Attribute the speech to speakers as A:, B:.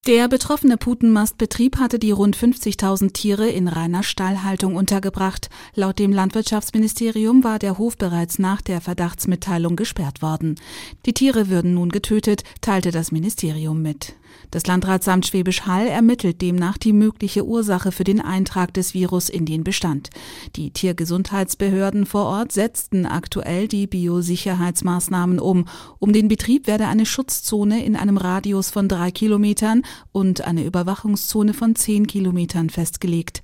A: Der betroffene Putenmastbetrieb hatte die rund 50.000 Tiere in reiner Stallhaltung untergebracht. Laut dem Landwirtschaftsministerium war der Hof bereits nach der Verdachtsmitteilung gesperrt worden. Die Tiere würden nun getötet, teilte das Ministerium mit. Das Landratsamt Schwäbisch Hall ermittelt demnach die mögliche Ursache für den Eintrag des Virus in den Bestand. Die Tiergesundheitsbehörden vor Ort setzten aktuell die Biosicherheitsmaßnahmen um. Um den Betrieb werde eine Schutzzone in einem Radius von 3 Kilometern und eine Überwachungszone von 10 Kilometern festgelegt.